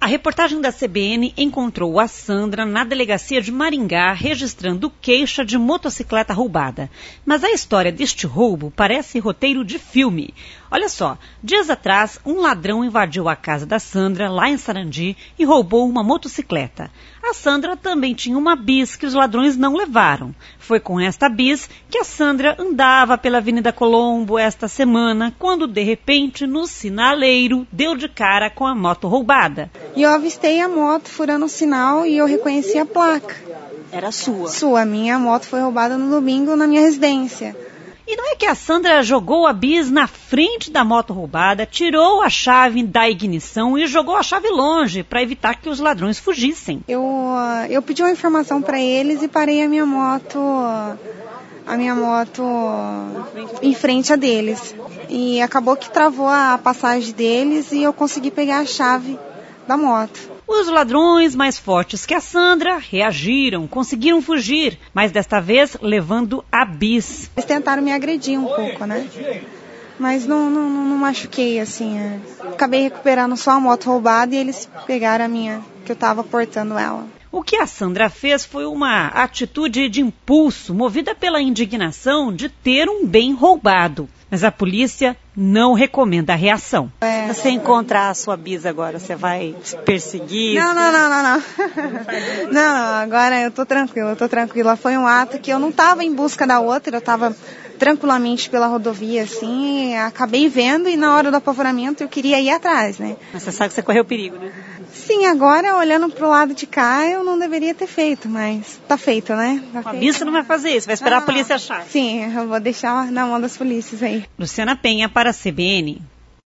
A reportagem da CBN encontrou a Sandra na delegacia de Maringá registrando queixa de motocicleta roubada. Mas a história deste roubo parece roteiro de filme. Olha só, dias atrás um ladrão invadiu a casa da Sandra lá em Sarandi e roubou uma motocicleta. A Sandra também tinha uma bis que os ladrões não levaram. Foi com esta bis que a Sandra andava pela Avenida Colombo esta semana, quando de repente no sinaleiro deu de cara com a moto roubada. E eu avistei a moto furando o sinal e eu reconheci a placa. Era sua? Sua. Minha moto foi roubada no domingo na minha residência. E não é que a Sandra jogou a bis na frente da moto roubada, tirou a chave da ignição e jogou a chave longe para evitar que os ladrões fugissem. Eu pedi uma informação para eles e parei a minha moto em frente a deles. E acabou que travou a passagem deles e eu consegui pegar a chave da moto. Os ladrões, mais fortes que a Sandra, reagiram, conseguiram fugir, mas desta vez levando a bis. Eles tentaram me agredir um pouco, né? Mas não machuquei, assim. Acabei recuperando só a moto roubada e eles pegaram a minha, que eu estava portando ela. O que a Sandra fez foi uma atitude de impulso, movida pela indignação de ter um bem roubado. Mas a polícia não recomenda a reação. Se você encontrar a sua bis agora, você vai perseguir? Não. Não, agora eu tô tranquila. Foi um ato que eu não estava em busca da outra, eu estava tranquilamente pela rodovia, assim, acabei vendo e na hora do apavoramento eu queria ir atrás, né? Mas você sabe que você correu perigo, né? Sim, agora olhando pro lado de cá eu não deveria ter feito, mas tá feito, né? Com a bis você não vai fazer isso, vai esperar a polícia achar. Sim, eu vou deixar na mão das polícias aí. Luciana Penha para a CBN.